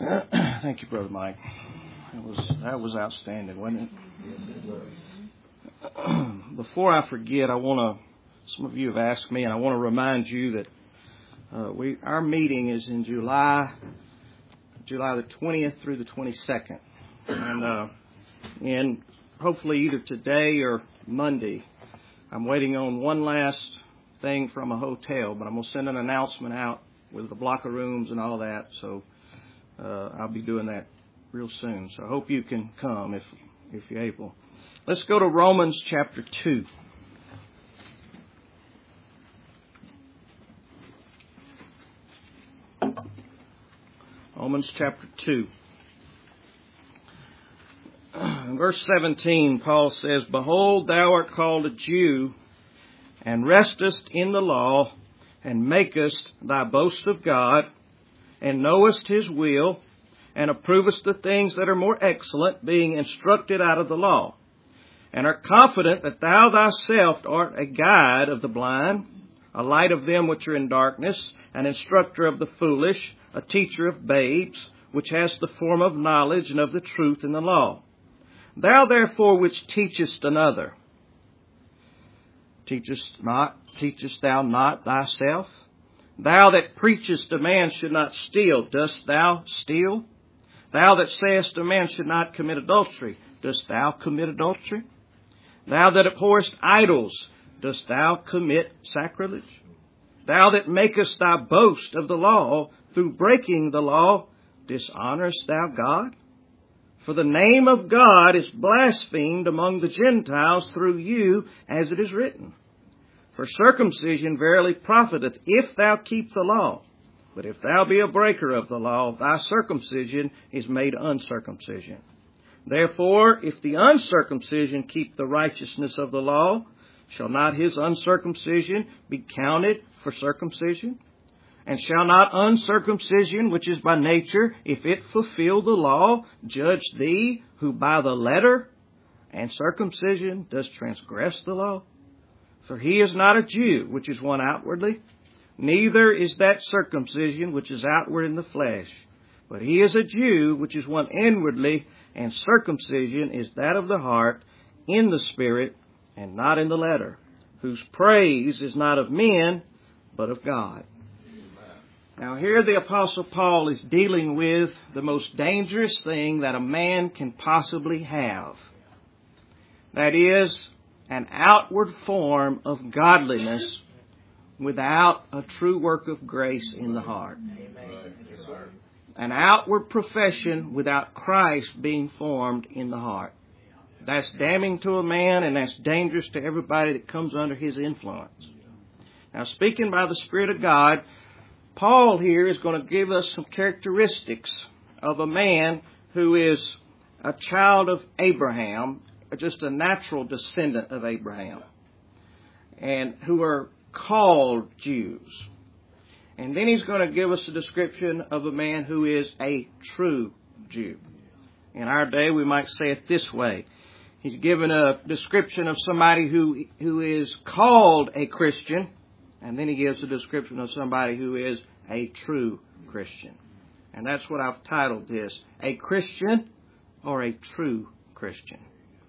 Thank you, Brother Mike. That was outstanding, wasn't it? Before I forget, some of you have asked me, and I want to remind you that our meeting is in July the 20th through the 22nd, and hopefully either today or Monday. I'm waiting on one last thing from a hotel, but I'm going to send an announcement out with the block of rooms and all that. So I'll be doing that real soon. So I hope you can come if you're able. Let's go to Romans chapter 2. Romans chapter 2. In verse 17, Paul says, "Behold, thou art called a Jew, and restest in the law, and makest thy boast of God, and knowest his will, and approvest the things that are more excellent, being instructed out of the law, and art confident that thou thyself art a guide of the blind, a light of them which are in darkness, an instructor of the foolish, a teacher of babes, which has the form of knowledge and of the truth in the law. Thou therefore which teachest another, teachest thou not thyself? Thou that preachest a man should not steal, dost thou steal? Thou that sayest a man should not commit adultery, dost thou commit adultery? Thou that abhorrest idols, dost thou commit sacrilege? Thou that makest thy boast of the law, through breaking the law, dishonorest thou God? For the name of God is blasphemed among the Gentiles through you, as it is written. For circumcision verily profiteth, if thou keep the law. But if thou be a breaker of the law, thy circumcision is made uncircumcision. Therefore, if the uncircumcision keep the righteousness of the law, shall not his uncircumcision be counted for circumcision? And shall not uncircumcision, which is by nature, if it fulfill the law, judge thee, who by the letter and circumcision does transgress the law? For he is not a Jew, which is one outwardly, neither is that circumcision which is outward in the flesh. But he is a Jew, which is one inwardly, and circumcision is that of the heart, in the spirit, and not in the letter, whose praise is not of men, but of God." Now here the Apostle Paul is dealing with the most dangerous thing that a man can possibly have. That is, an outward form of godliness without a true work of grace in the heart. An outward profession without Christ being formed in the heart. That's damning to a man, and that's dangerous to everybody that comes under his influence. Now, speaking by the Spirit of God, Paul here is going to give us some characteristics of a man who is a child of Abraham, just a natural descendant of Abraham, and who are called Jews. And then he's going to give us a description of a man who is a true Jew. In our day, we might say it this way. He's given a description of somebody who is called a Christian, and then he gives a description of somebody who is a true Christian. And that's what I've titled this, A Christian or a True Christian.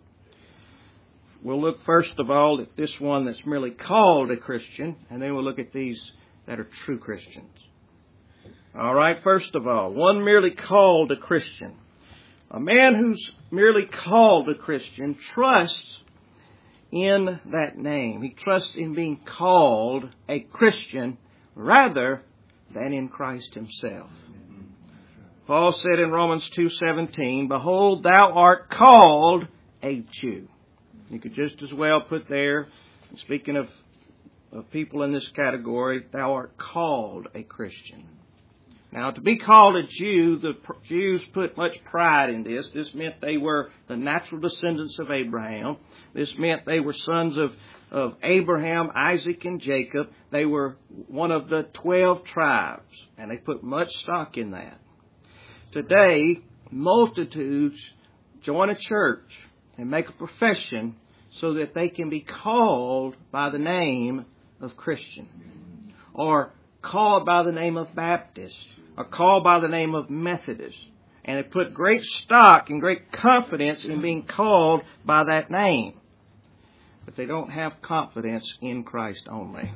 We'll look first of all at this one that's merely called a Christian, and then we'll look at these that are true Christians. All right, first of all, one merely called a Christian. A man who's merely called a Christian trusts in that name. He trusts in being called a Christian rather than in Christ himself. Paul said in Romans 2:17, "Behold, thou art called a Jew." You could just as well put there, speaking of people in this category, thou art called a Christian. Now, to be called a Jew, the Jews put much pride in this. This meant they were the natural descendants of Abraham. This meant they were sons of Abraham, Isaac, and Jacob. They were one of the 12 tribes, and they put much stock in that. Today, multitudes join a church and make a profession so that they can be called by the name of Christian, or called by the name of Baptist or called by the name of Methodist. And they put great stock and great confidence in being called by that name. But they don't have confidence in Christ only.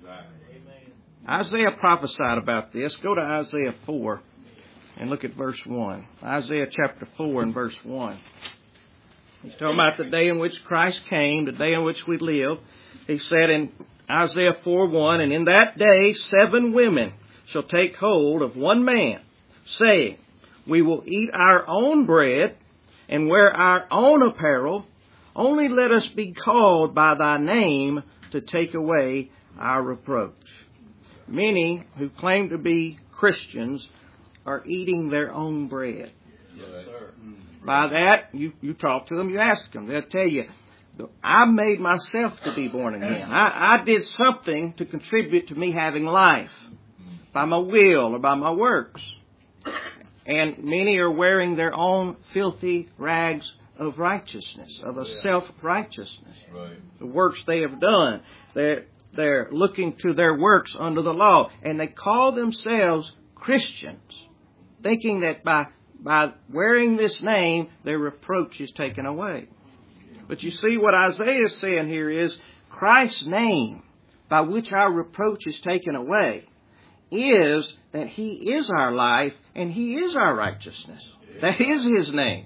Isaiah prophesied about this. Go to Isaiah 4 and look at verse 1. Isaiah chapter 4 and verse 1. He's talking about the day in which Christ came, the day in which we live. He said in Isaiah 4:1, "And in that day 7 women shall take hold of one man, saying, We will eat our own bread and wear our own apparel. Only let us be called by thy name to take away our reproach." Many who claim to be Christians are eating their own bread. Yes, sir. By that, you talk to them, you ask them. They'll tell you, I made myself to be born again. I did something to contribute to me having life by my will or by my works. And many are wearing their own filthy rags of righteousness, of a self-righteousness. Right. The works they have done. They're looking to their works under the law. And they call themselves Christians, thinking that by wearing this name, their reproach is taken away. But you see, what Isaiah is saying here is Christ's name, by which our reproach is taken away, is that He is our life and He is our righteousness. That is His name.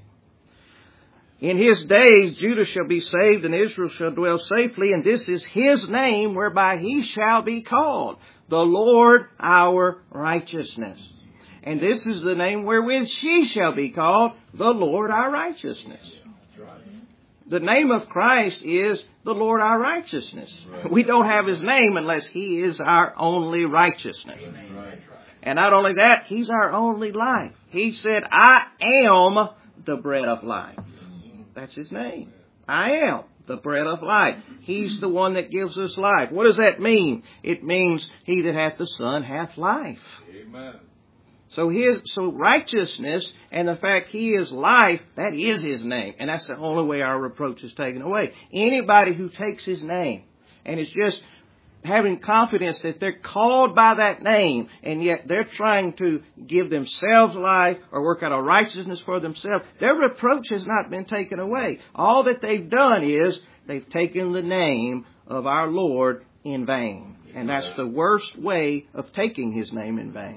In His days Judah shall be saved and Israel shall dwell safely, and this is His name whereby He shall be called, the Lord our righteousness. And this is the name wherewith she shall be called, the Lord our righteousness. The name of Christ is the Lord our righteousness. Right. We don't have His name unless He is our only righteousness. Right. And not only that, He's our only life. He said, I am the bread of life. That's His name. I am the bread of life. He's the one that gives us life. What does that mean? It means he that hath the Son hath life. Amen. So righteousness and the fact He is life, that is His name. And that's the only way our reproach is taken away. Anybody who takes His name and is just having confidence that they're called by that name, and yet they're trying to give themselves life or work out a righteousness for themselves, their reproach has not been taken away. All that they've done is they've taken the name of our Lord in vain. And that's the worst way of taking His name in vain.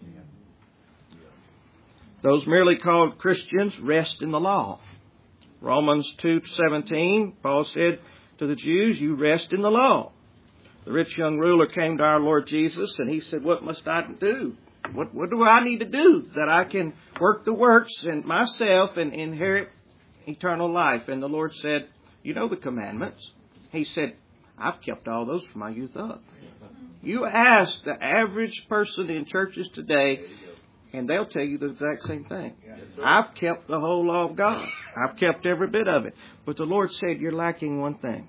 Those merely called Christians rest in the law. Romans 2:17, Paul said to the Jews, you rest in the law. The rich young ruler came to our Lord Jesus and he said, what must I do? What do I need to do that I can work the works and myself and inherit eternal life? And the Lord said, you know the commandments. He said, I've kept all those from my youth up. You ask the average person in churches today, and they'll tell you the exact same thing. I've kept the whole law of God. I've kept every bit of it. But the Lord said, you're lacking one thing.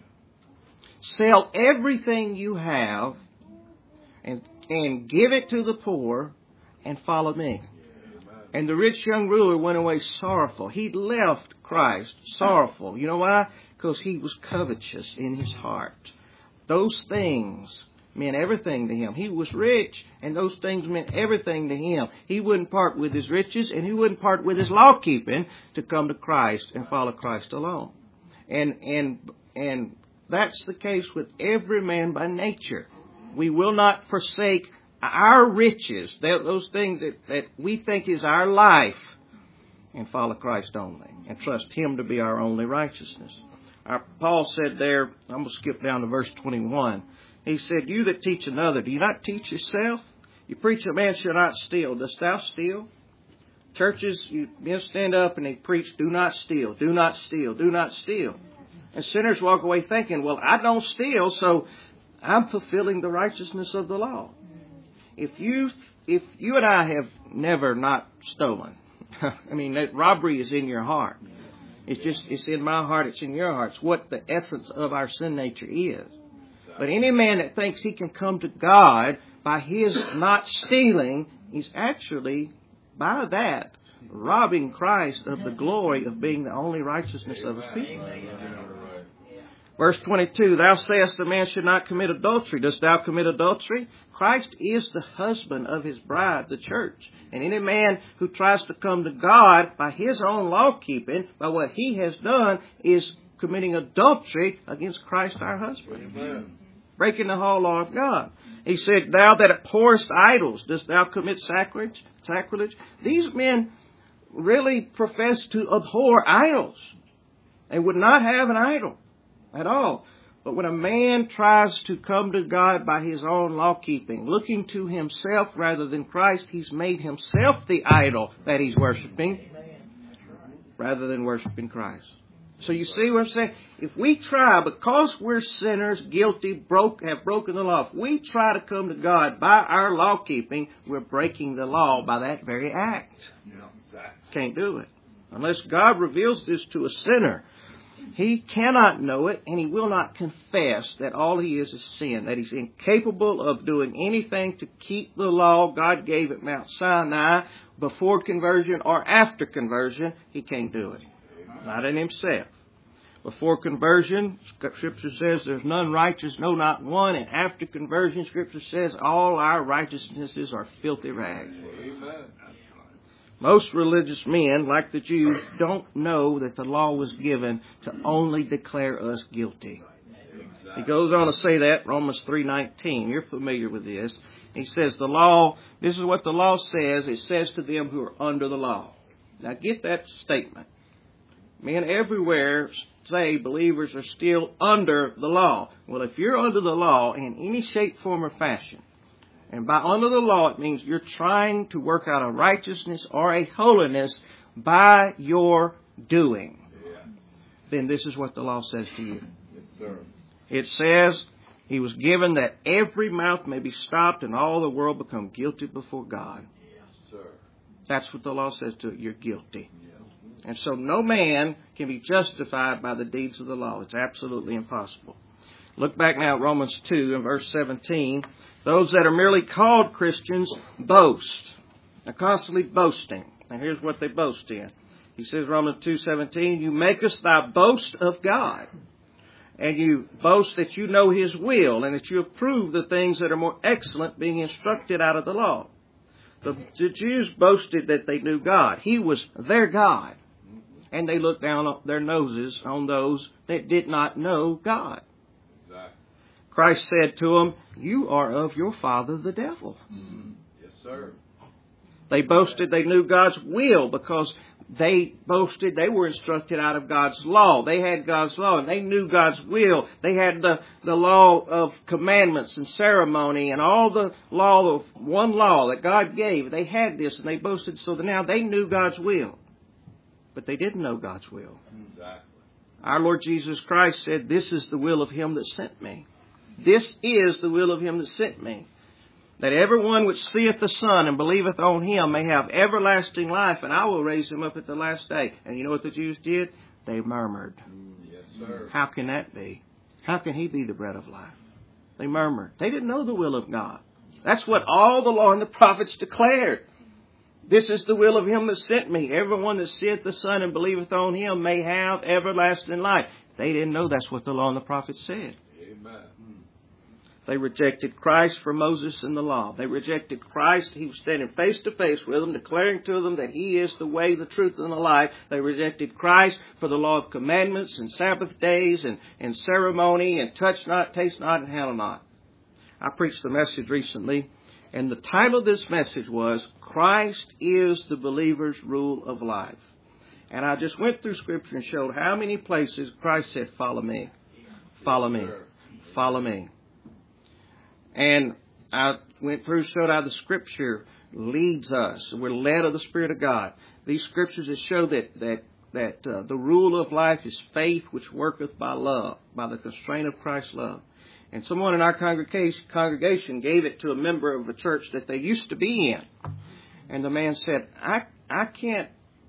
Sell everything you have and give it to the poor and follow me. And the rich young ruler went away sorrowful. He left Christ sorrowful. You know why? Because he was covetous in his heart. Those things meant everything to him. He was rich, and those things meant everything to him. He wouldn't part with his riches, and he wouldn't part with his law keeping to come to Christ and follow Christ alone. And that's the case with every man by nature. We will not forsake our riches, those things that we think is our life, and follow Christ only, and trust Him to be our only righteousness. Paul said there, I'm going to skip down to verse 21. He said, you that teach another, do you not teach yourself? You preach a man shall not steal. Dost thou steal? Churches, men stand up and they preach, do not steal, do not steal, do not steal. And sinners walk away thinking, well, I don't steal, so I'm fulfilling the righteousness of the law. If you and I have never not stolen, I mean, that robbery is in your heart. It's in my heart, it's in your heart. It's what the essence of our sin nature is. But any man that thinks he can come to God by his not stealing is actually, by that, robbing Christ of the glory of being the only righteousness of His people. Verse 22, thou sayest a man should not commit adultery. Dost thou commit adultery? Christ is the husband of his bride, the church. And any man who tries to come to God by his own law keeping, by what he has done, is committing adultery against Christ our husband. Amen. Breaking the whole law of God. He said, thou that abhorrest idols, dost thou commit sacrilege? These men really profess to abhor idols. They would not have an idol at all. But when a man tries to come to God by his own law keeping, looking to himself rather than Christ, he's made himself the idol that he's worshiping rather than worshiping Christ. So you see what I'm saying? If we try, because we're sinners, guilty, have broken the law, if we try to come to God by our law keeping, we're breaking the law by that very act. Can't do it. Unless God reveals this to a sinner, he cannot know it, and he will not confess that all he is sin, that he's incapable of doing anything to keep the law God gave at Mount Sinai before conversion or after conversion. He can't do it. Not in himself. Before conversion, Scripture says there's none righteous, no, not one. And after conversion, Scripture says all our righteousnesses are filthy rags. Amen. Most religious men, like the Jews, don't know that the law was given to only declare us guilty. He goes on to say that, Romans 3:19. You're familiar with this. He says the law, this is what the law says. It says to them who are under the law. Now get that statement. Men everywhere say believers are still under the law. Well, if you're under the law in any shape, form, or fashion, and by under the law it means you're trying to work out a righteousness or a holiness by your doing, then this is what the law says to you. Yes, sir. It says he was given that every mouth may be stopped and all the world become guilty before God. Yes, sir. That's what the law says to you. You're guilty. And so no man can be justified by the deeds of the law. It's absolutely impossible. Look back now at Romans 2 and verse 17. Those that are merely called Christians boast. They're constantly boasting. And here's what they boast in. He says, Romans 2:17, you makest thy boast of God. And you boast that you know his will and that you approve the things that are more excellent, being instructed out of the law. The Jews boasted that they knew God. He was their God. And they looked down their noses on those that did not know God. Exactly. Christ said to them, you are of your father the devil. Yes, sir. They boasted they knew God's will because they boasted they were instructed out of God's law. They had God's law and they knew God's will. They had the law of commandments and ceremony and all the law of one law that God gave. They had this and they boasted so that now they knew God's will. But they didn't know God's will. Exactly. Our Lord Jesus Christ said, this is the will of him that sent me. This is the will of him that sent me. That everyone which seeth the Son and believeth on him may have everlasting life, and I will raise him up at the last day. And you know what the Jews did? They murmured. Yes, sir. How can that be? How can he be the bread of life? They murmured. They didn't know the will of God. That's what all the law and the prophets declared. This is the will of him that sent me. Everyone that seeth the Son and believeth on him may have everlasting life. They didn't know that's what the law and the prophets said. Amen. They rejected Christ for Moses and the law. They rejected Christ. He was standing face to face with them, declaring to them that he is the way, the truth, and the life. They rejected Christ for the law of commandments and Sabbath days and ceremony and touch not, taste not, and handle not. I preached the message recently, and the title of this message was, Christ is the believer's rule of life. And I just went through Scripture and showed how many places Christ said, follow me, follow me, follow me. And I went through, showed how the Scripture leads us. We're led of the Spirit of God. These Scriptures that show that the rule of life is faith which worketh by love, by the constraint of Christ's love. And someone in our congregation gave it to a member of a church that they used to be in. And the man said, I can't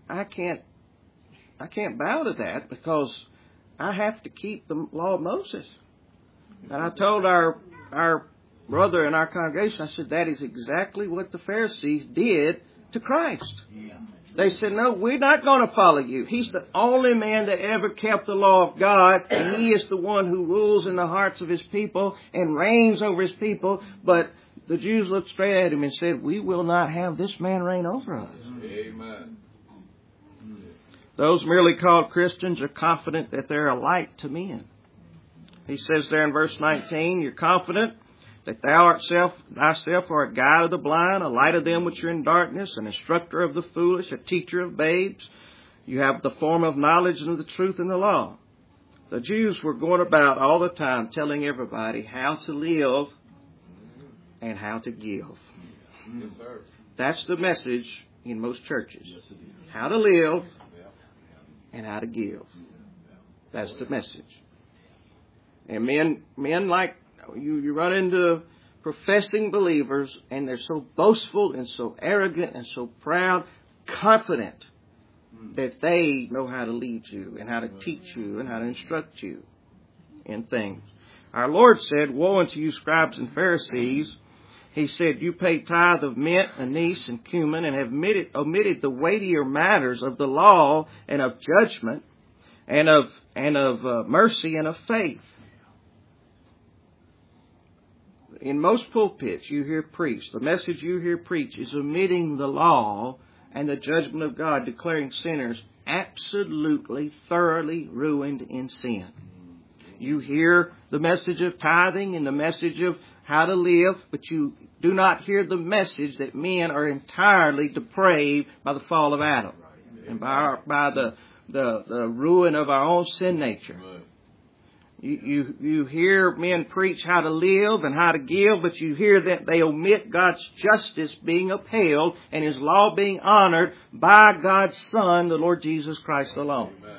bow to that because I have to keep the law of Moses. And I told our brother in our congregation, I said, that is exactly what the Pharisees did to Christ. Yeah. They said, no, we're not going to follow you. He's the only man that ever kept the law of God, and he is the one who rules in the hearts of his people and reigns over his people. But the Jews looked straight at him and said, we will not have this man reign over us. Amen. Those merely called Christians are confident that they're a light to men. He says there in verse 19, you're confident that thou thyself art a guide of the blind, a light of them which are in darkness, an instructor of the foolish, a teacher of babes. You have the form of knowledge and of the truth in the law. The Jews were going about all the time telling everybody how to live and how to give. Yes, sir. That's the message in most churches. How to live and how to give. That's the message. And men like, you run into professing believers, and they're so boastful and so arrogant and so proud, confident that they know how to lead you and how to teach you and how to instruct you in things. Our Lord said, woe unto you, scribes and Pharisees. He said, you pay tithe of mint, anise, and cumin, and have omitted the weightier matters of the law and of judgment and of mercy and of faith. In most pulpits you hear preached, the message you hear preached is omitting the law and the judgment of God, declaring sinners absolutely, thoroughly ruined in sin. You hear the message of tithing and the message of how to live, but you do not hear the message that men are entirely depraved by the fall of Adam and by the ruin of our own sin nature. You hear men preach how to live and how to give, but you hear that they omit God's justice being upheld and His law being honored by God's Son, the Lord Jesus Christ alone. Amen.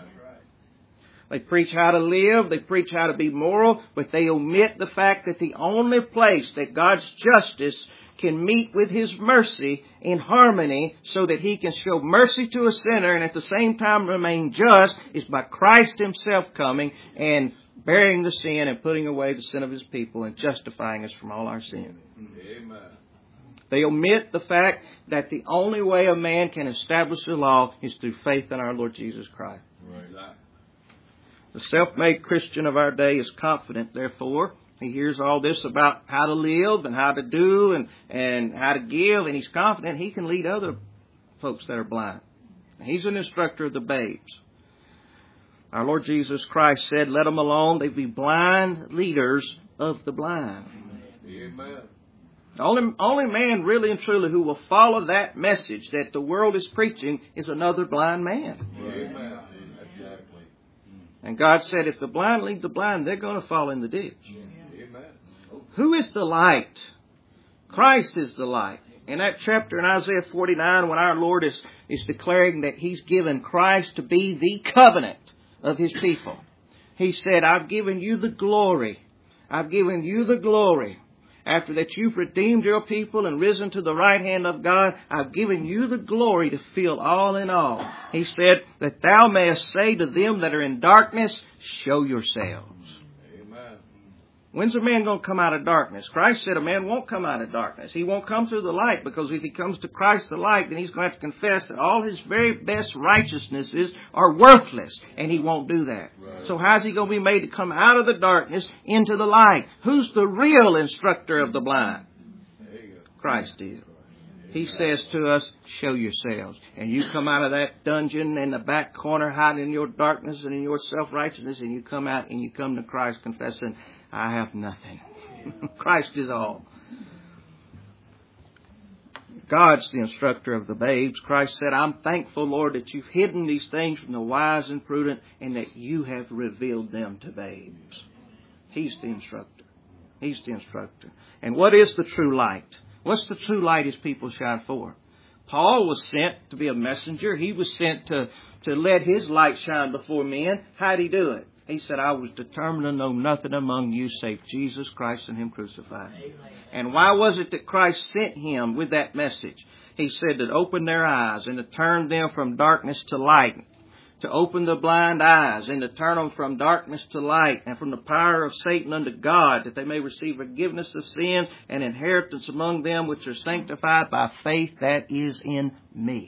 They preach how to live, they preach how to be moral, but they omit the fact that the only place that God's justice can meet with His mercy in harmony so that He can show mercy to a sinner and at the same time remain just is by Christ Himself coming and bearing the sin and putting away the sin of His people and justifying us from all our sin. Amen. They omit the fact that the only way a man can establish the law is through faith in our Lord Jesus Christ. Right. The self-made Christian of our day is confident, therefore. He hears all this about how to live and how to do and how to give, and he's confident he can lead other folks that are blind. He's an instructor of the babes. Our Lord Jesus Christ said, let them alone. They be blind leaders of the blind. Amen. The only man really and truly who will follow that message that the world is preaching is another blind man. Amen. Exactly. And God said, if the blind lead the blind, they're going to fall in the ditch. Amen. Who is the light? Christ is the light. In that chapter in Isaiah 49, when our Lord is declaring that He's given Christ to be the covenant of His people, He said, I've given you the glory. I've given you the glory. After that you've redeemed your people and risen to the right hand of God, I've given you the glory to fill all in all. He said, that thou mayest say to them that are in darkness, show yourselves. Amen. When's a man going to come out of darkness? Christ said a man won't come out of darkness. He won't come through the light, because if he comes to Christ the light, then he's going to have to confess that all his very best righteousnesses are worthless, and he won't do that. Right. So how's he going to be made to come out of the darkness into the light? Who's the real instructor of the blind? Christ is. He says to us, show yourselves. And you come out of that dungeon in the back corner, hiding in your darkness and in your self-righteousness, and you come out and you come to Christ confessing, I have nothing. Christ is all. God's the instructor of the babes. Christ said, I'm thankful, Lord, that you've hidden these things from the wise and prudent and that you have revealed them to babes. He's the instructor. He's the instructor. And what is the true light? What's the true light His people shine for? Paul was sent to be a messenger. He was sent to let his light shine before men. How'd he do it? He said, I was determined to know nothing among you save Jesus Christ and Him crucified. Amen. And why was it that Christ sent him with that message? He said to open their eyes and to turn them from darkness to light, to open the blind eyes and to turn them from darkness to light and from the power of Satan unto God, that they may receive forgiveness of sin and inheritance among them which are sanctified by faith that is in me.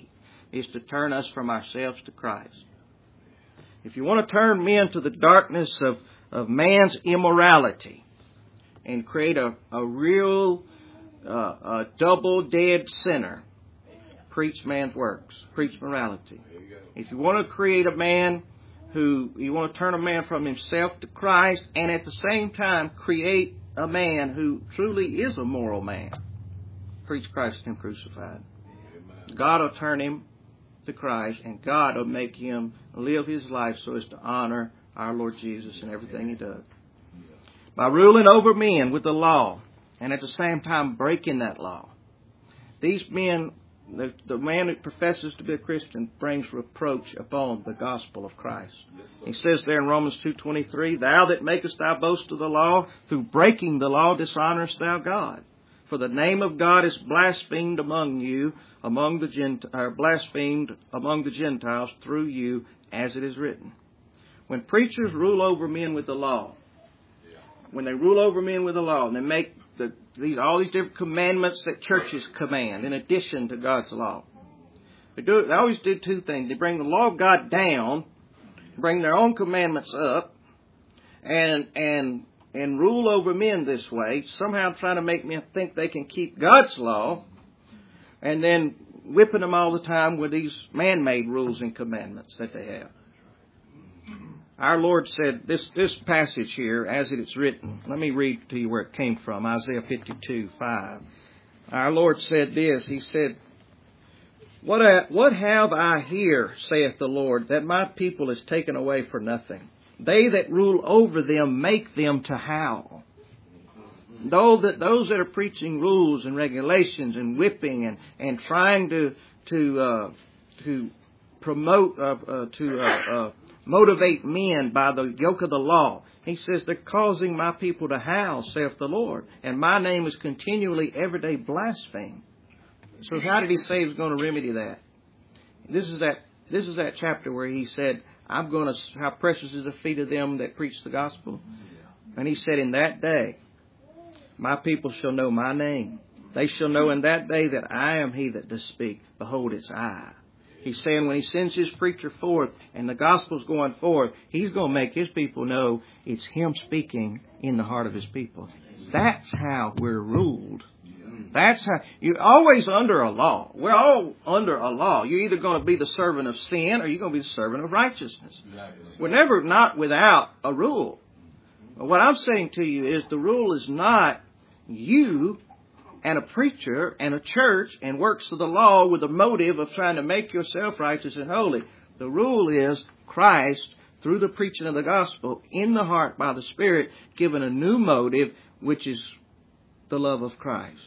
is to turn us from ourselves to Christ. If you want to turn men to the darkness of man's immorality and create a real double-dead sinner, preach man's works. Preach morality. If you want to create a man you want to turn a man from himself to Christ and at the same time create a man who truly is a moral man, preach Christ and Him crucified. God will turn him to Christ, and God will make him live his life so as to honor our Lord Jesus in everything he does. By ruling over men with the law, and at the same time breaking that law. These men, the man who professes to be a Christian, brings reproach upon the gospel of Christ. He says there in Romans 2:23, Thou that makest thy boast of the law, through breaking the law dishonorest thou God. For the name of God is blasphemed among you, blasphemed among the Gentiles through you, as it is written. When preachers rule over men with the law, and they make all these different commandments that churches command in addition to God's law, they always do two things. They bring the law of God down, bring their own commandments up, and rule over men this way, somehow trying to make men think they can keep God's law, and then whipping them all the time with these man-made rules and commandments that they have. Our Lord said, this passage here, as it is written, let me read to you where it came from, Isaiah 52:5. Our Lord said this, He said, What have I here, saith the Lord, that my people is taken away for nothing? They that rule over them make them to howl. Those that are preaching rules and regulations and whipping and trying to promote motivate men by the yoke of the law. He says they're causing my people to howl, saith the Lord, and my name is continually every day blasphemed. So how did He say He was going to remedy that? This is that chapter where He said, how precious is the feet of them that preach the gospel. And He said, in that day, my people shall know my name. They shall know in that day that I am He that does speak. Behold, it's I. He's saying when He sends His preacher forth and the gospel's going forth, He's going to make His people know it's Him speaking in the heart of His people. That's how we're ruled. That's how you're always under a law. We're all under a law. You're either going to be the servant of sin or you're going to be the servant of righteousness. We're never not without a rule. What I'm saying to you is the rule is not you and a preacher and a church and works of the law with the motive of trying to make yourself righteous and holy. The rule is Christ, through the preaching of the gospel, in the heart by the Spirit, given a new motive, which is the love of Christ.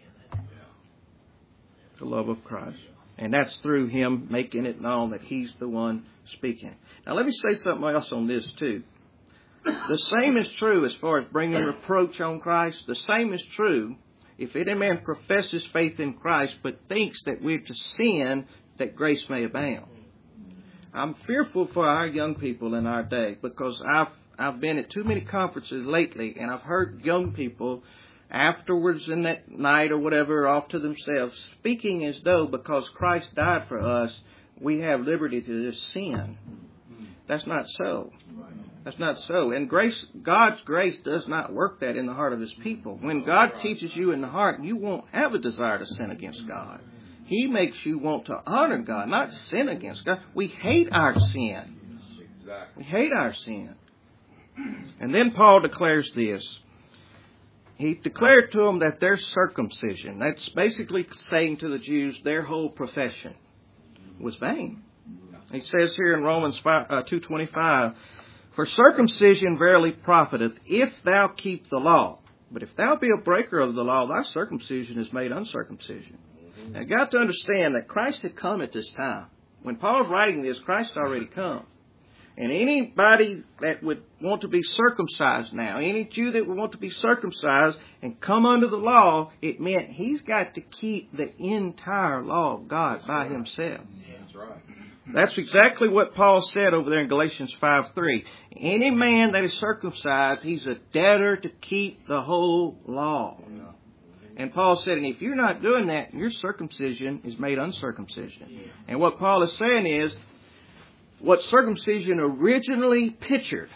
The love of Christ. And that's through Him making it known that He's the one speaking. Now let me say something else on this too. The same is true as far as bringing reproach on Christ. The same is true if any man professes faith in Christ but thinks that we're to sin that grace may abound. I'm fearful for our young people in our day because I've been at too many conferences lately and I've heard young people afterwards in that night or whatever off to themselves speaking as though because Christ died for us we have liberty to just sin. That's not so. That's not so. And God's grace does not work that in the heart of His people. When God teaches you in the heart, you won't have a desire to sin against God. He makes you want to honor God, not sin against God. We hate our sin. We hate our sin. And then Paul declares this. He declared to them that their circumcision, that's basically saying to the Jews their whole profession, was vain. He says here in Romans 2:25, For circumcision verily profiteth, if thou keep the law. But if thou be a breaker of the law, thy circumcision is made uncircumcision. Now, you've got to understand that Christ had come at this time. When Paul's writing this, Christ had already come. And anybody that would want to be circumcised now, any Jew that would want to be circumcised and come under the law, it meant he's got to keep the entire law of God by himself. That's right. That's exactly what Paul said over there in Galatians 5:3. Any man that is circumcised, he's a debtor to keep the whole law. And Paul said, and if you're not doing that, your circumcision is made uncircumcision. And what Paul is saying is, what circumcision originally pictured,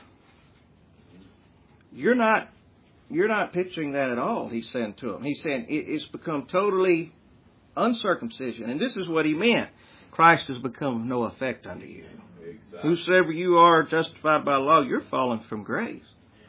you're not picturing that at all, he's saying to him. He's saying it's become totally uncircumcision. And this is what he meant. Christ has become of no effect unto you. Exactly. Whosoever you are justified by law, you're fallen from grace.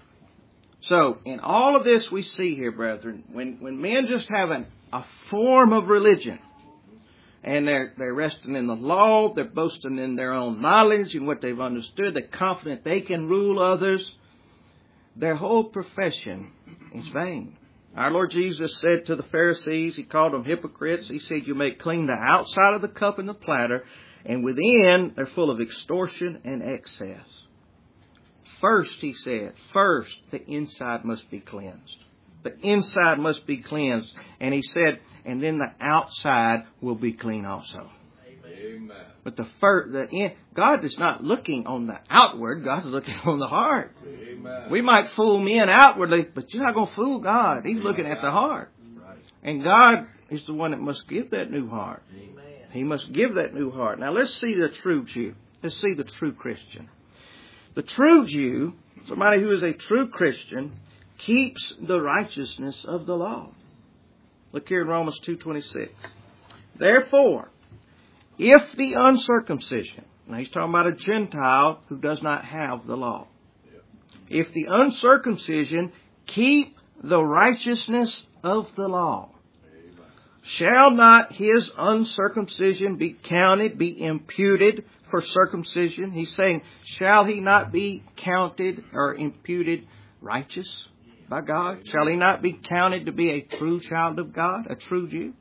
So, in all of this we see here, brethren, when men just have a form of religion, and they're resting in the law, they're boasting in their own knowledge and what they've understood, they're confident they can rule others, their whole profession is vain. Our Lord Jesus said to the Pharisees, He called them hypocrites. He said, you may clean the outside of the cup and the platter, and within they're full of extortion and excess. First, He said, the inside must be cleansed. The inside must be cleansed. And He said, and then the outside will be clean also. Amen. But God is not looking on the outward. God is looking on the heart. Amen. We might fool men outwardly, but you're not going to fool God. He's looking at the heart. Right. And God is the one that must give that new heart. Amen. He must give that new heart. Now let's see the true Jew. Let's see the true Christian. The true Jew, somebody who is a true Christian, keeps the righteousness of the law. Look here in Romans 2:26. Therefore, if the uncircumcision, now he's talking about a Gentile who does not have the law. If the uncircumcision keep the righteousness of the law, shall not his uncircumcision be counted, be imputed for circumcision? He's saying, shall he not be counted or imputed righteous by God? Shall he not be counted to be a true child of God, a true Jew?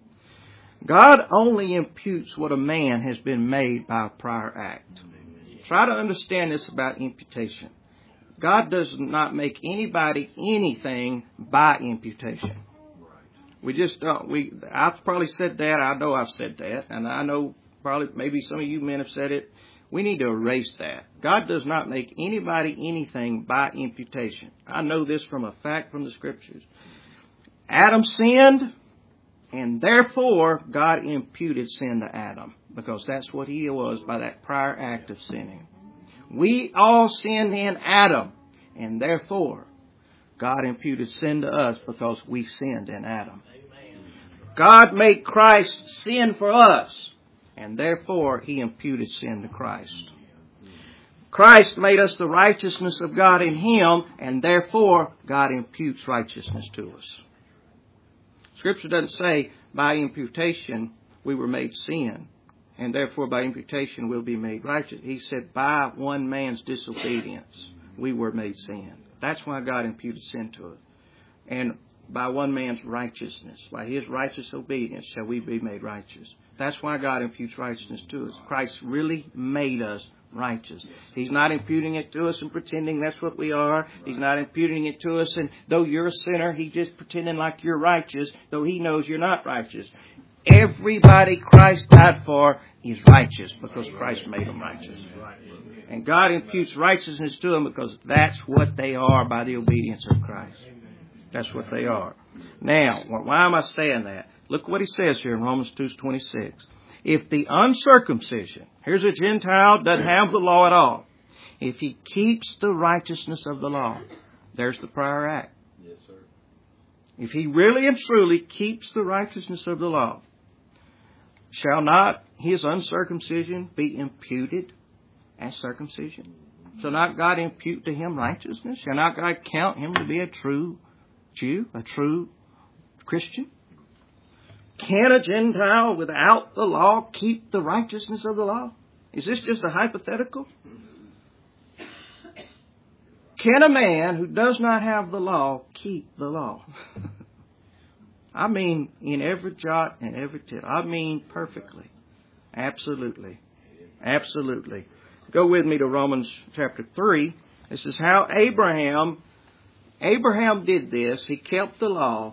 God only imputes what a man has been made by a prior act. Try to understand this about imputation. God does not make anybody anything by imputation. We just don't. I've probably said that. I know I've said that. And I know probably maybe some of you men have said it. We need to erase that. God does not make anybody anything by imputation. I know this from a fact from the Scriptures. Adam sinned, and therefore God imputed sin to Adam, because that's what he was by that prior act of sinning. We all sinned in Adam, and therefore God imputed sin to us because we sinned in Adam. God made Christ sin for us, and therefore He imputed sin to Christ. Christ made us the righteousness of God in Him, and therefore God imputes righteousness to us. Scripture doesn't say by imputation we were made sin, and therefore by imputation we'll be made righteous. He said by one man's disobedience we were made sin. That's why God imputed sin to us. And by one man's righteousness, by his righteous obedience, shall we be made righteous. That's why God imputes righteousness to us. Christ really made us righteous. He's not imputing it to us and pretending that's what we are. He's not imputing it to us, and though you're a sinner, He's just pretending like you're righteous, though He knows you're not righteous. Everybody Christ died for is righteous because Christ made them righteous. And God imputes righteousness to them because that's what they are by the obedience of Christ. That's what they are. Now, why am I saying that? Look what he says here in Romans 2:26. If the uncircumcision, here's a Gentile, doesn't have the law at all. If he keeps the righteousness of the law, there's the prior act. Yes, sir. If he really and truly keeps the righteousness of the law, shall not his uncircumcision be imputed as circumcision? Shall not God impute to him righteousness? Shall not God count him to be a true Jew, a true Christian? Can a Gentile without the law keep the righteousness of the law? Is this just a hypothetical? Can a man who does not have the law keep the law? I mean, in every jot and every tittle. I mean, perfectly. Absolutely. Absolutely. Go with me to Romans chapter 3. This is how Abraham did this. He kept the law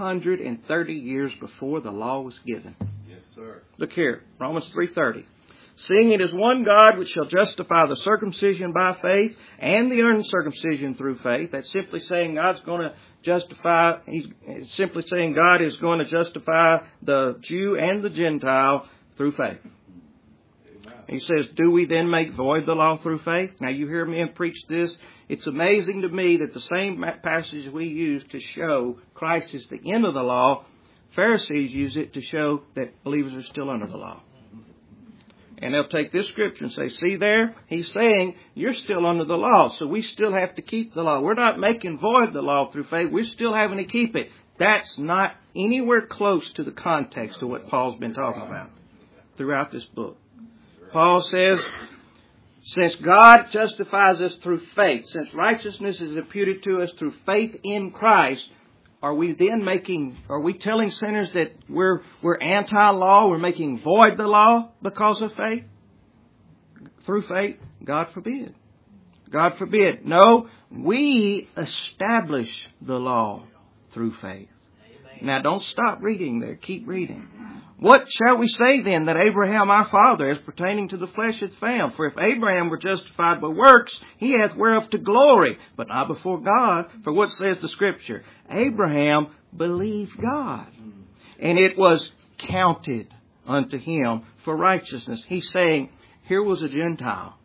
430 years before the law was given. Yes, sir. Look here, Romans 3:30. Seeing it is one God which shall justify the circumcision by faith and the uncircumcision through faith. That's simply saying God's going to justify, He's simply saying God is going to justify the Jew and the Gentile through faith. He says, do we then make void the law through faith? Now you hear men preach this. It's amazing to me that the same passage we use to show Christ is the end of the law, Pharisees use it to show that believers are still under the law. And they'll take this scripture and say, see there, he's saying you're still under the law, so we still have to keep the law. We're not making void the law through faith. We're still having to keep it. That's not anywhere close to the context of what Paul's been talking about throughout this book. Paul says, since God justifies us through faith, since righteousness is imputed to us through faith in Christ, are we telling sinners that we're anti-law, we're making void the law because of faith? Through faith? God forbid. God forbid. No, we establish the law through faith. Now don't stop reading there. Keep reading. What shall we say then that Abraham our father, as pertaining to the flesh, hath found? For if Abraham were justified by works, he hath whereof to glory, but not before God. For what saith the Scripture? Abraham believed God, and it was counted unto him for righteousness. He's saying, here was a Gentile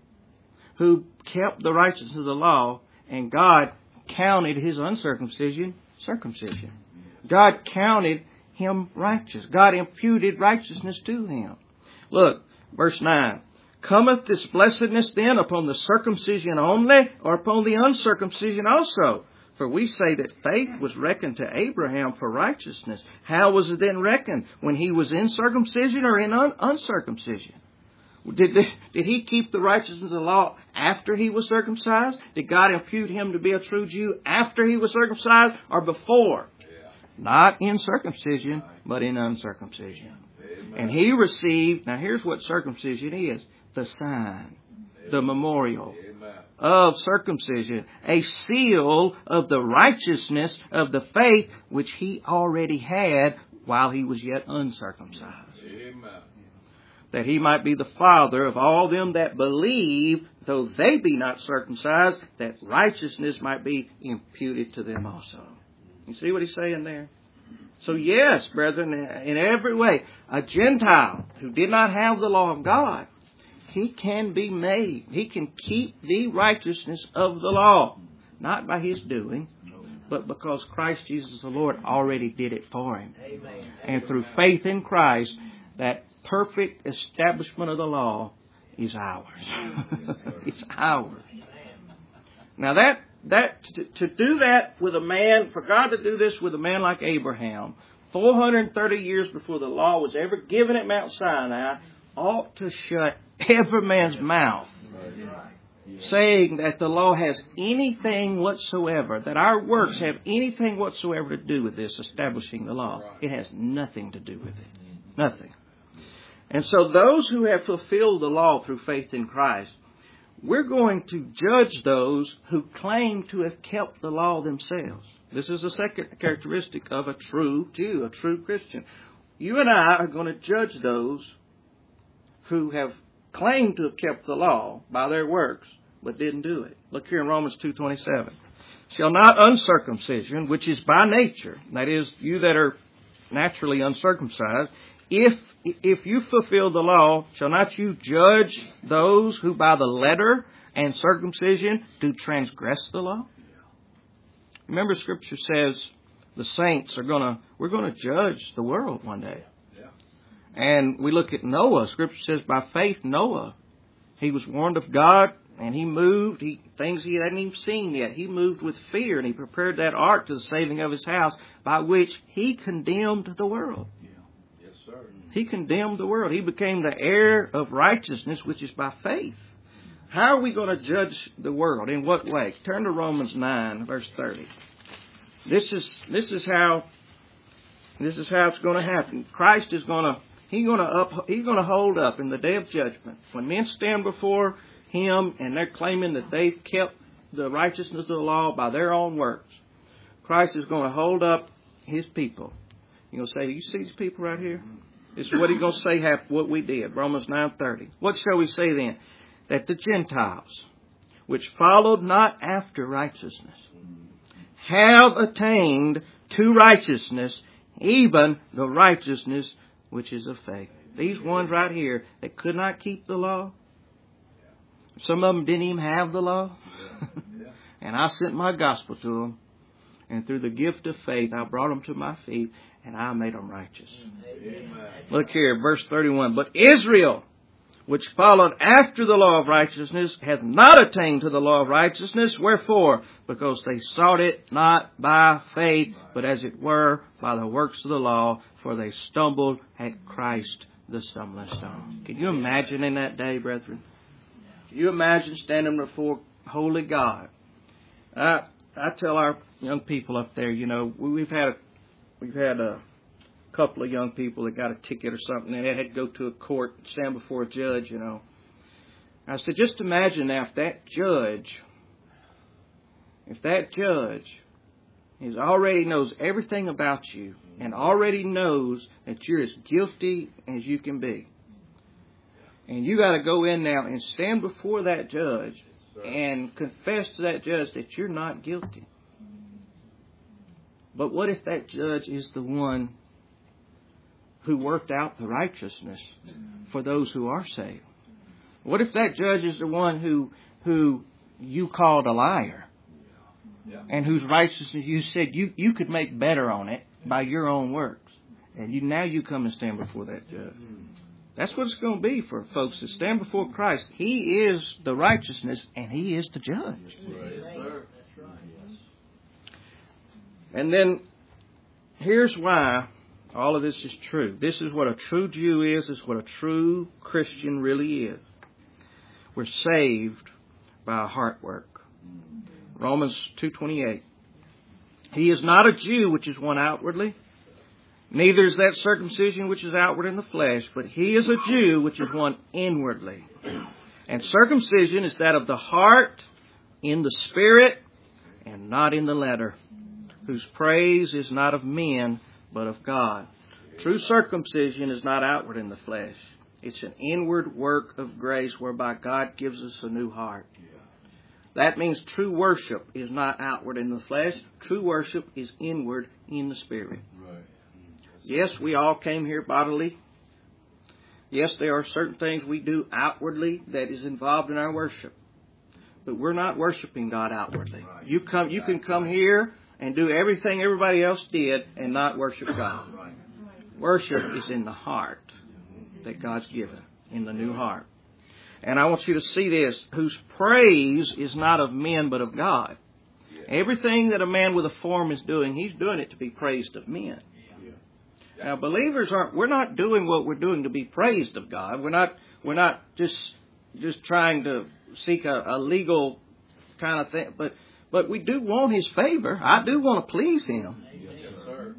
who kept the righteousness of the law, and God counted his uncircumcision circumcision. God counted him righteous. God imputed righteousness to him. Look, verse 9. Cometh this blessedness then upon the circumcision only, or upon the uncircumcision also? For we say that faith was reckoned to Abraham for righteousness. How was it then reckoned? When he was in circumcision or in uncircumcision? Did he keep the righteousness of the law after he was circumcised? Did God impute him to be a true Jew after he was circumcised or before? Not in circumcision, but in uncircumcision. Amen. And he received, now here's what circumcision is, the sign, the memorial of circumcision, a seal of the righteousness of the faith which he already had while he was yet uncircumcised. Amen. That he might be the father of all them that believe, though they be not circumcised, that righteousness might be imputed to them also. You see what he's saying there? So yes, brethren, in every way, a Gentile who did not have the law of God, he can be made. He can keep the righteousness of the law. Not by his doing, but because Christ Jesus the Lord already did it for him. Amen. And through faith in Christ, that perfect establishment of the law is ours. It's ours. Now to do that with a man, for God to do this with a man like Abraham, 430 years before the law was ever given at Mount Sinai, ought to shut every man's mouth saying that the law has anything whatsoever, that our works have anything whatsoever to do with this establishing the law. It has nothing to do with it. Nothing. And so those who have fulfilled the law through faith in Christ, we're going to judge those who claim to have kept the law themselves. This is a second characteristic of a true Jew, a true Christian. You and I are going to judge those who have claimed to have kept the law by their works, but didn't do it. Look here in Romans 2:27. Shall not uncircumcision, which is by nature, that is, you that are naturally uncircumcised, if you fulfill the law, shall not you judge those who by the letter and circumcision do transgress the law? Remember, Scripture says the saints we're going to judge the world one day. And we look at Noah. Scripture says by faith Noah, he was warned of God and he moved, things he hadn't even seen yet. He moved with fear and he prepared that ark to the saving of his house, by which he condemned the world. Yes, sir. He condemned the world. He became the heir of righteousness, which is by faith. How are we going to judge the world? In what way? Turn to Romans 9, verse 30. This is how it's going to happen. Christ is going to He's going to hold up in the day of judgment. When men stand before Him and they're claiming that they've kept the righteousness of the law by their own works, Christ is going to hold up His people. You're going to say, do you see these people right here? This is what he's going to say what we did. Romans 9:30. What shall we say then? That the Gentiles, which followed not after righteousness, have attained to righteousness, even the righteousness which is of faith. These ones right here that could not keep the law. Some of them didn't even have the law. And I sent my gospel to them. And through the gift of faith, I brought them to my feet and I made them righteous. Amen. Look here, verse 31. But Israel, which followed after the law of righteousness, hath not attained to the law of righteousness. Wherefore? Because they sought it not by faith, but as it were by the works of the law, for they stumbled at Christ the stumbling stone. Can you imagine in that day, brethren? Can you imagine standing before holy God? I tell our young people up there, you know, we've had a couple of young people that got a ticket or something, and they had to go to a court and stand before a judge, you know. I said, just imagine now if that judge already knows everything about you and already knows that you're as guilty as you can be. And you got to go in now and stand before that judge and confess to that judge that you're not guilty. But what if that judge is the one who worked out the righteousness for those who are saved? What if that judge is the one who you called a liar and whose righteousness you said you could make better on it by your own works, and now you come and stand before that judge? That's what it's going to be for folks that stand before Christ. He is the righteousness and He is the judge. Yes, sir. And then here's why all of this is true. This is what a true Jew is. This is what a true Christian really is. We're saved by a heart work. Romans 2:28. He is not a Jew which is one outwardly, neither is that circumcision which is outward in the flesh, but he is a Jew which is one inwardly. And circumcision is that of the heart, in the spirit, and not in the letter, whose praise is not of men, but of God. True circumcision is not outward in the flesh. It's an inward work of grace whereby God gives us a new heart. That means true worship is not outward in the flesh. True worship is inward in the spirit. Right. Yes, we all came here bodily. Yes, there are certain things we do outwardly that is involved in our worship. But we're not worshiping God outwardly. Right. You can come here and do everything everybody else did and not worship God. Right. Worship is in the heart that God's given, in the new heart. And I want you to see this, whose praise is not of men but of God. Everything that a man with a form is doing, he's doing it to be praised of men. Now, believers we're not doing what we're doing to be praised of God. We're not just trying to seek a legal kind of thing, but we do want His favor. I do want to please Him. Yes, sir.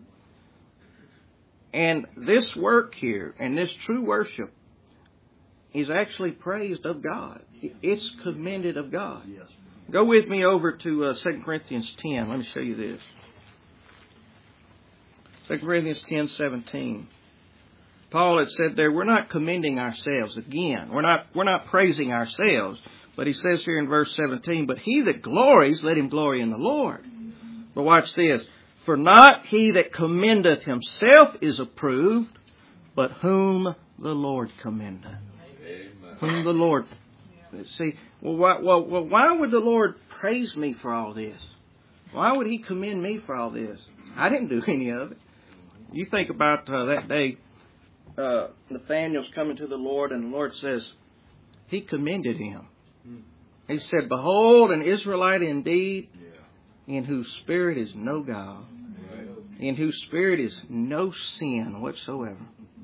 And this work here and this true worship is actually praised of God. It's commended of God. Yes. Go with me over to 2 Corinthians 10. Let me show you this. 2 Corinthians 10:17. Paul had said there, we're not commending ourselves. Again, we're not praising ourselves. But he says here in verse 17, but he that glories, let him glory in the Lord. But watch this. For not he that commendeth himself is approved, but whom the Lord commendeth. Amen. Whom the Lord. See, why would the Lord praise me for all this? Why would He commend me for all this? I didn't do any of it. You think about that day, Nathanael's coming to the Lord, and the Lord says, He commended him. He said, behold, an Israelite indeed, in whose spirit is no guile, in whose spirit is no sin whatsoever.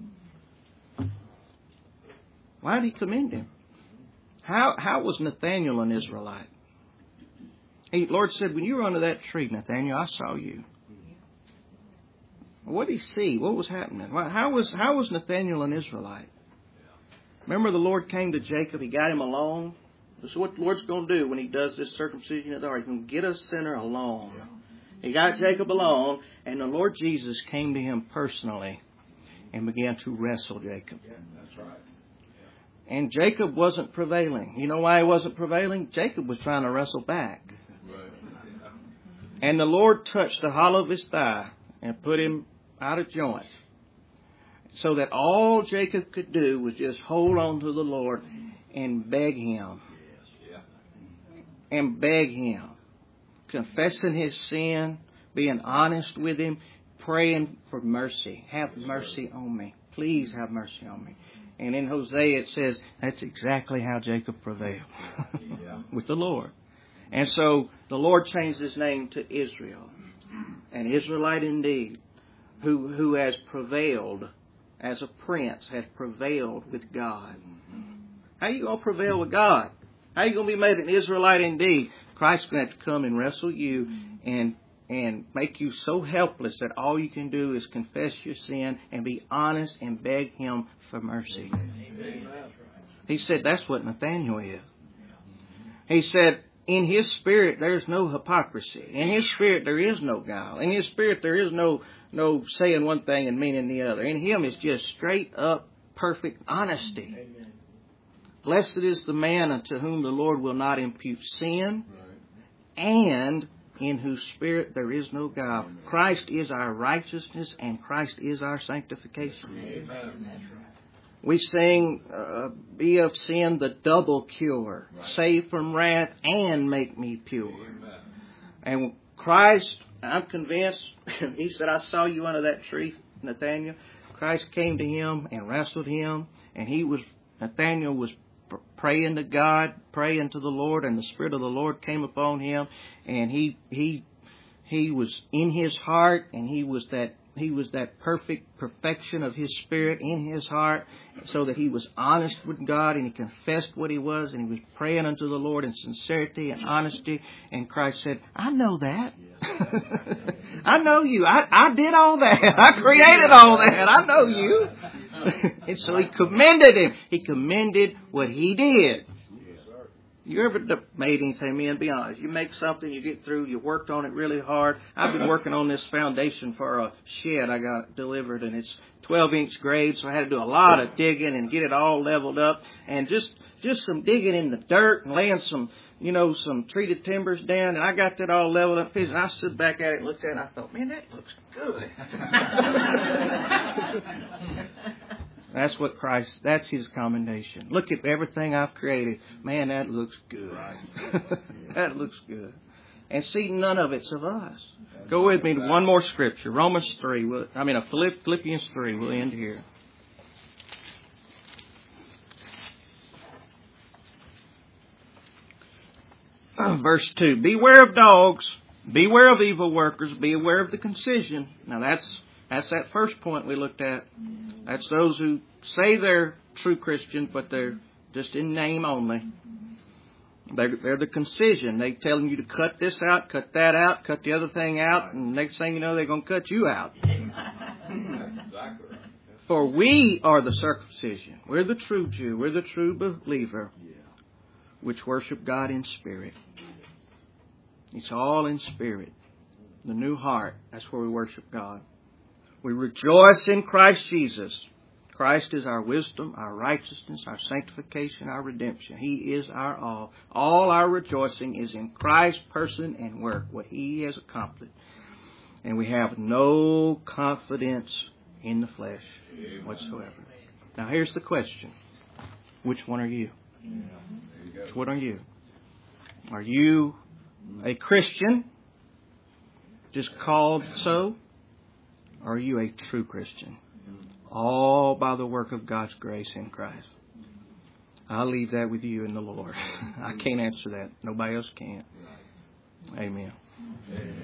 Why did He commend him? How was Nathanael an Israelite? The Lord said, when you were under that tree, Nathanael, I saw you. What did He see? What was happening? How was Nathanael an Israelite? Remember the Lord came to Jacob. He got him alone. This is what the Lord's going to do when He does this circumcision of the heart. He's going to get a sinner alone. He got Jacob alone, and the Lord Jesus came to him personally and began to wrestle Jacob. Yeah, that's right. And Jacob wasn't prevailing. You know why he wasn't prevailing? Jacob was trying to wrestle back. Right. And the Lord touched the hollow of his thigh and put him out of joint, so that all Jacob could do was just hold on to the Lord and beg Him. Yeah. And beg Him. Confessing his sin, being honest with Him, praying for mercy. Have mercy on me. Please have mercy on me. And in Hosea it says that's exactly how Jacob prevailed with the Lord. And so the Lord changed his name to Israel. An Israelite indeed, who has prevailed as a prince, has prevailed with God. How are you going to prevail with God? How are you going to be made an Israelite indeed? Christ's going to have to come and wrestle you and make you so helpless that all you can do is confess your sin and be honest and beg Him for mercy. Amen. He said that's what Nathaniel is. He said, in His Spirit there's no hypocrisy. In His Spirit there is no guile. In His Spirit there is no saying one thing and meaning the other. In Him it's just straight up perfect honesty. Amen. Blessed is the man unto whom the Lord will not impute sin, and in whose spirit there is no guile. Christ is our righteousness, and Christ is our sanctification. Amen. We sing, be of sin the double cure, save from wrath and make me pure. Amen. And Christ, I'm convinced, He said, I saw you under that tree, Nathaniel. Christ came to him and wrestled him, and Nathaniel was praying to God, praying to the Lord, and the Spirit of the Lord came upon him, and he was in his heart, and he was that perfect perfection of His Spirit in his heart, so that he was honest with God, and he confessed what he was, and he was praying unto the Lord in sincerity and honesty. And Christ said, I know that. I know you. I did all that. I created all that. I know you. And so He commended him. He commended what he did. You ever made anything, man? Be honest. You make something, you get through, you worked on it really hard. I've been working on this foundation for a shed I got delivered, and it's 12-inch grade, so I had to do a lot of digging and get it all leveled up. And just some digging in the dirt and laying some treated timbers down, and I got that all leveled up. And I stood back at it and looked at it, and I thought, man, that looks good. That's His commendation. Look at everything I've created. Man, that looks good. That looks good. And see, none of it's of us. Go with me to one more scripture. Philippians 3. We'll end here. Verse 2. Beware of dogs. Beware of evil workers. Beware of the concision. Now that's that first point we looked at. That's those who say they're true Christians, but they're just in name only. They're the concision. They're telling you to cut this out, cut that out, cut the other thing out, and next thing you know, they're going to cut you out. For we are the circumcision. We're the true Jew. We're the true believer, which worship God in spirit. It's all in spirit. The new heart, that's where we worship God. We rejoice in Christ Jesus. Christ is our wisdom, our righteousness, our sanctification, our redemption. He is our all. All our rejoicing is in Christ's person and work, what He has accomplished. And we have no confidence in the flesh whatsoever. Now here's the question. Which one are you? Which one are you? Are you a Christian, just called so? Or are you a true Christian? All by the work of God's grace in Christ. I'll leave that with you and the Lord. I can't answer that. Nobody else can. Amen.